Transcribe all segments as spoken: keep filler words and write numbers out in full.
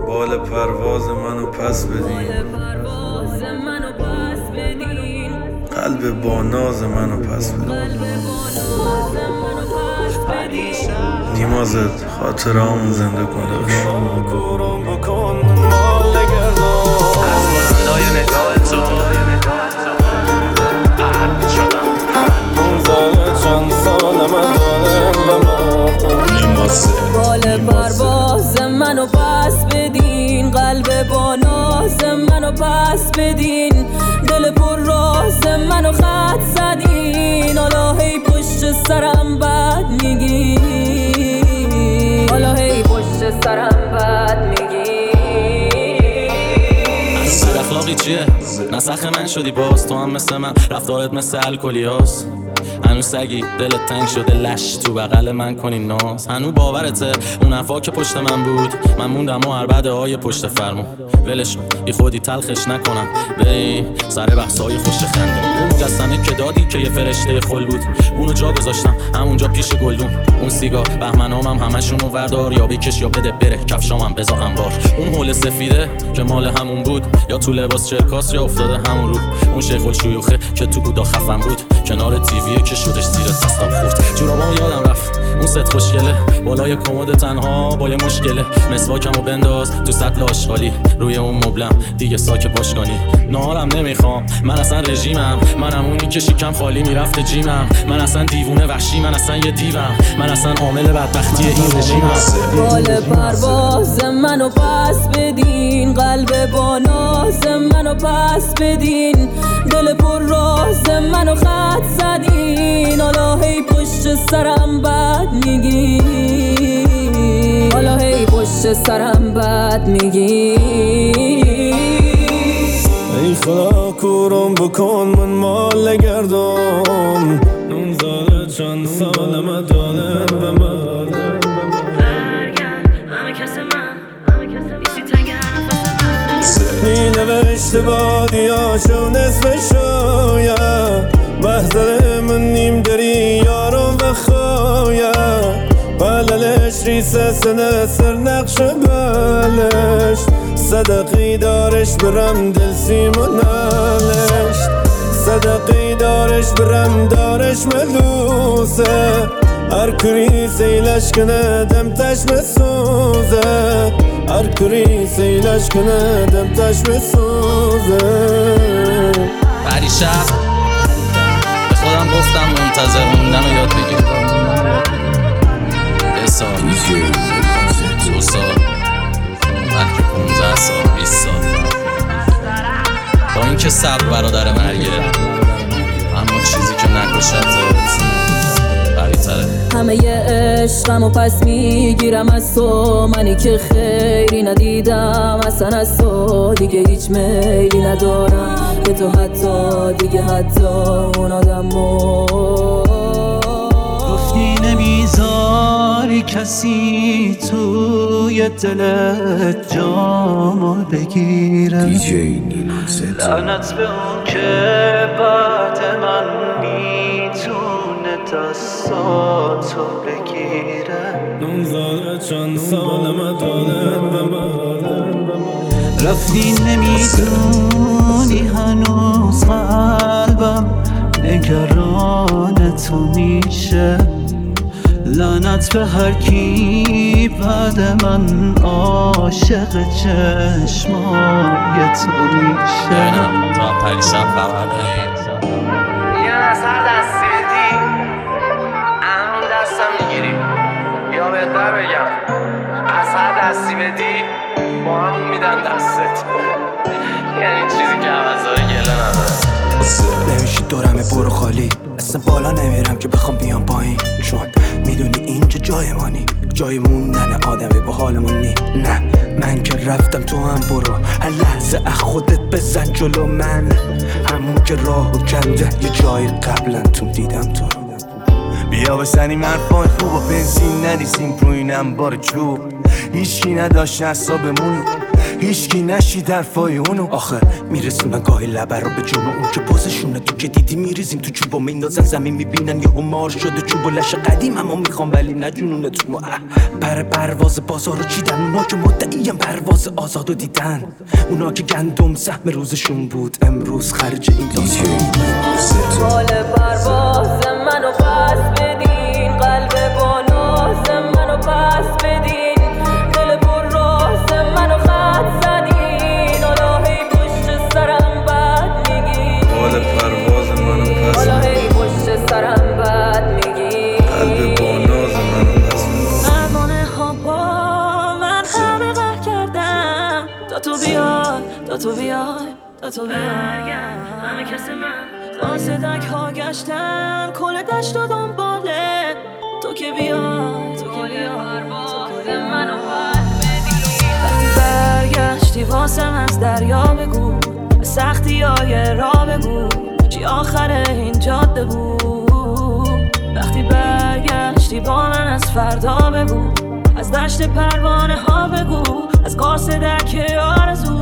بال پرواز منو پس بدین، قلب با ناز منو پس بدین. نیمازت خاطر همون زنده کن داشت. از بلندای نگاه تو قرد شدم. منزل چند سال من دارم بال پرواز منو پس بدین، قلب با ناز منو پس بدین، دل پر راز منو خط زدین. حالا هی پشت سرم بد میگین، حالا هی پشت سرم بد میگین. بد اخلاقی چیه؟ نسخ من شدی باز، تو هم مثل من رفتارت مثل الکلی هاست. هنو سگی دلت تنگ شده لش تو بغل من کنی ناز. هنو باورته اون افا که پشت من بود، من موندم و عربده های پشت فرمون. ولش بی خودی تلخش نکنم بی سر بحثای خوش خنده. اون مجسمه که دادی که یه فرشته خل بود، اونو جا گذاشتم همونجا پیش گلدون. اون سیگار بهمنامم همشونو وردار، یا بکش یا بده بره کفشامم بزا انبار. اون حول سفیده که مال همون بود، یا تو لباس چرکاس یا افتاده همون رو. اون شیخ الشیوخه که تو بودا خفم بود، کنار تیویه که شدش زیر دستم خورد. جورابام یادم رفت اون ست خوشگله، بالای کمد تنها با یه مشکله. مسواکمو بنداز تو سطل آشغالی، روی اون مبلم دیگه ساک پاشگانی. نهارم نمیخوام من اصلا رژیمم، منم اونی که شکم خالی میرفته جیمم. من اصلا دیوونه وحشی، من اصلا یه دیوم، من اصلا عامل بدبختی این رژیمم. بال پرواز منو پس بدین، قلب با ناز منو پس بدین، دل پر راز منو خط زدین. حالا هی پشت سرم بد میگین، حالا هی پشت سرم بد میگین. ای خدا کورم بکن من مال گردم، نون زاده چند سال من دادم به من. همه کس من بیسی تنگ نفس من. می نوشت بادیاشو نصف شاید، محضر من نیم دری یارم و خواید. بللش ریسه سنه سر نقش بلش، صدقی دارش برم دل سیمونالش. صدقی دارش برم دارش ملوسه، هر کری سیلش کنه دم تش مسوزه. هر کری سیلش کنه دم تش مسوزه. پریشب به خودم گفتم منتظر موندن رو یاد بگیر. یه سال دو سال بلکه پونزده سال بیست سال، با اینکه صبر برادر مرگه، اما چیزی که نکشتت قوی‌تره. همه ی عشقمو پس میگیرم از تو، منی که خیلی ندیدم اصلا از تو. دیگه هیچ میلی ندارم به تو، حتی دیگه حتی اون آدمو. گفتی نمیذاری کسی توی دلت جامو بگیره. لعنت به اون که بعد من میتونه دستاتو بگیره. نون زاده چند سال من دادم به من. رفتی نمیدونی هنوز قلبم نگران تو میشه. لعنت به هر کی بعد من عاشق چشمای تو میشه. ببینم تو هم پریشب خبر داری؟ یه نظر دستی بدی همون دستم میگیری، یا بهتر بگم از هر دستی بدی با همون میدن دستت. یعنی چیزی که عوضای گله نداره. نمیشی دورمه برو خالی، اصلا بالا نمیرم که بخوام بیام پایین، چون میدونی اینجا جای مانی، جای موندن آدمی با حالمون نی. نه من که رفتم تو هم برو، هر لحظه از خودت بزن جلو من. همون که راهو کنده یه جای قبلا تو دیدم تو. بیا بزنیم حرفای خوب و بنزین نریزیم روی این انبار چوب. هیچی نداشت اعصابمون، هیچکی نشید حرفای اونو. آخه میرسونن گاهی لبه رو به جون اون که پوزشونه. تو که دیدی میریزیم تو چوبا میندازن زمین میبینن یهو مار شده چوب و لش قدیم. اما میخوام ولی نجونونه تو پر پرواز بازار رو چیدن. اونا که مدعیم پرواز آزادو دیدن، اونا که گندم سهم روزشون بود امروز خرج این داستان. حال پرواز منو پس بدین، قلب با ناز منو پس بدین، دل پر راز منو خط زدین. حالا هی پشت سرم بد میگین، حال پرواز منو پس حالا هی پشت سرم بد میگین. قلب با ناز منو پس پروانه ها با من همه قهر کردم تا تو بیای، تا تو بیای، تا تو بیای. همه کس من قاصدک ها گشتن کل دشت و دنباله تو که بیای، تو که بیای، تو که منو وقتی برگشتی واسم از دریا بگو، به سختی های را بگو چی آخر این جاده بود. وقتی برگشتی با من از فردا بگو، از دشت پروانه ها بگو، از قاصدک آرزو.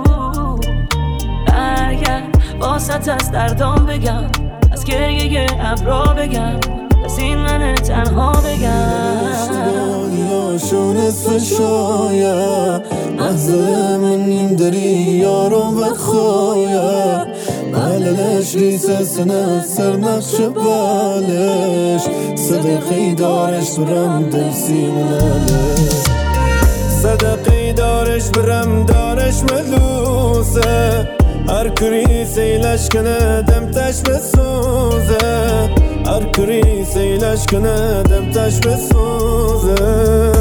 برگرد واسط از دردام بگم، از گریه ابرا بگم، از این من تنها بگم. اشتباهیاشو نصف شاید محضر من نیم داری یارو بخواید. مللش ریسه سنه سر نقش بالش، صدقی دارش برم دل سیمونالش. صدقی دارش برم دارش ملوسه، هر کری سیلش کنه دمتش بسوزه، هر کری سیلش کنه دمتش بسوزه.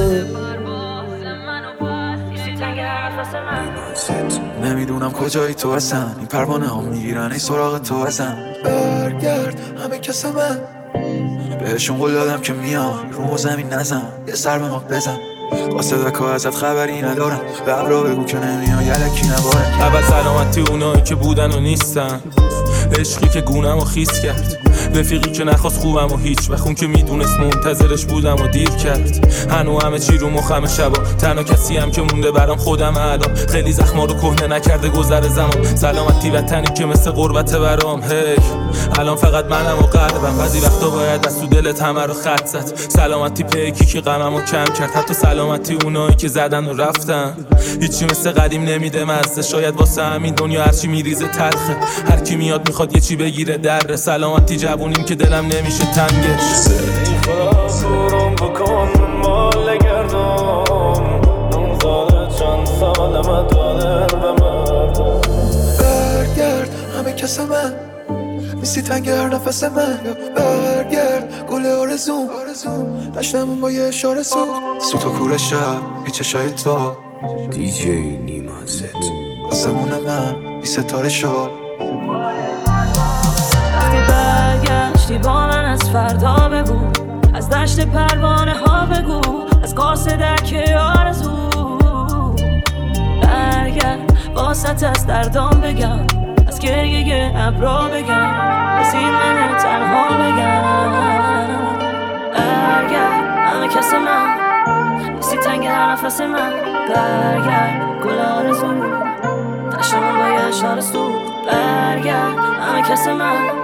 نمیدونم کجایی تو هستن این پروانه ها میگیرن ای سراغ تو هستن. برگرد همه کس من بهشون قول دادم که میام رو زمین نزن، یه سر به ما بزن. قاصدک ها ازت خبری ندارم، به ابرا بگو که نمیام یلکی نبارم. اول سلامتی اونایی که بودن و نیستن، عشقی که گونم و خیس کرد، رفیقی که نخواست خوبم و هیچ بخون که میدونست منتظرش بودم و دیر کرد. هنو همه چی رو مخم شبا، تنها کسی هم که مونده برام خودم الان. خیلی زخما رو کهنه نکرده گذر زمان، سلامتی وطنی که مثل قربت برام. هی الان فقط منم و قلبم، بعضی وقتا باید از تو دلت همه رو خط زد. سلامتی پیکی که غمم رو کم کرد، حتی سلامتی اونایی که زدن و رفتن. هیچی مثل قدیم نمیده مزه، شاید واسه همین دنیا هرچی میریزه تلخه. هر کی میاد میخواد یه چی بگیره در سلامتی جوونیم که دلم نمیشه تنگش. برام بکن من مال گردم، نمزاده چند سالم دادن به مردم. برگرد همه کس من نیستی تنگ هر نفس من. برگرد گل آرزوم داشتمون با یه اشاره سو سوت و کور شب بی چشای تو دیجی نیما زد آسمون من بی ستاره شد. وقتی برگشتی با من از فردا بگو، از دشت پروانه ها بگو، از قاصدک آرزو. برگرد واسط از دردام بگم، از گریه ابرا بگم، از این من تنها بگم. برگرد همه کس من نیستی تنگ هر نفس من. برگرد گل آرزو داشتمون با یه اشاره سو. برگرد همه کس من